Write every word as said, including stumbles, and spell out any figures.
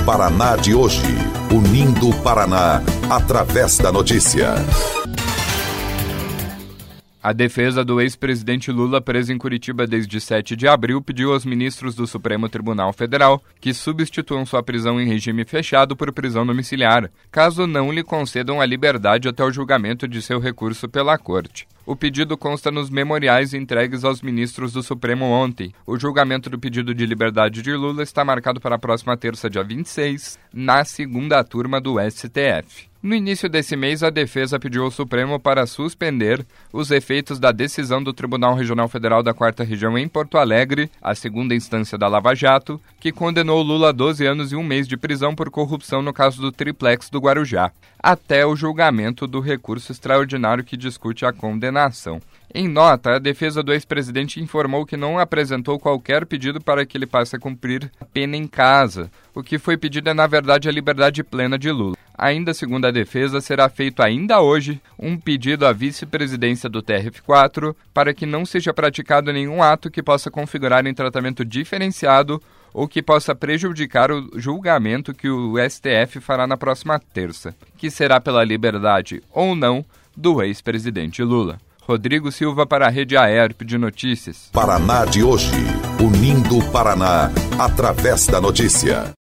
Paraná de hoje, unindo o Paraná através da notícia. A defesa do ex-presidente Lula, preso em Curitiba desde sete de abril, pediu aos ministros do Supremo Tribunal Federal que substituam sua prisão em regime fechado por prisão domiciliar, caso não lhe concedam a liberdade até o julgamento de seu recurso pela Corte. O pedido consta nos memoriais entregues aos ministros do Supremo ontem. O julgamento do pedido de liberdade de Lula está marcado para a próxima terça, dia vinte e seis, na segunda turma do S T F. No início desse mês, a defesa pediu ao Supremo para suspender os efeitos da decisão do Tribunal Regional Federal da quarta Região em Porto Alegre, a segunda instância da Lava Jato, que condenou Lula a doze anos e um mês de prisão por corrupção no caso do triplex do Guarujá, até o julgamento do recurso extraordinário que discute a condenação. Em nota, a defesa do ex-presidente informou que não apresentou qualquer pedido para que ele passe a cumprir a pena em casa. O que foi pedido é, na verdade, a liberdade plena de Lula. Ainda segundo a defesa, será feito ainda hoje um pedido à vice-presidência do T R F quatro para que não seja praticado nenhum ato que possa configurar em tratamento diferenciado ou que possa prejudicar o julgamento que o S T F fará na próxima terça, que será pela liberdade ou não do ex-presidente Lula. Rodrigo Silva para a Rede Aerp de Notícias. Paraná de hoje, unindo o Paraná através da notícia.